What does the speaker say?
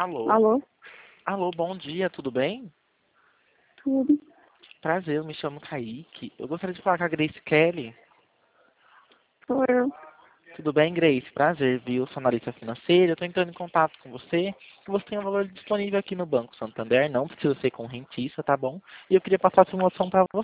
Alô? Alô? Alô, bom dia, tudo bem? Tudo? Prazer, eu me chamo Kaique. Eu gostaria de falar com a Grace Kelly. Sou eu. Tudo bem, Grace? Prazer, viu? Sou analista financeira. Eu estou entrando em contato com você, que você tem um valor disponível aqui no Banco Santander. Não precisa ser com rentista, tá bom? E eu queria passar essa emoção para você.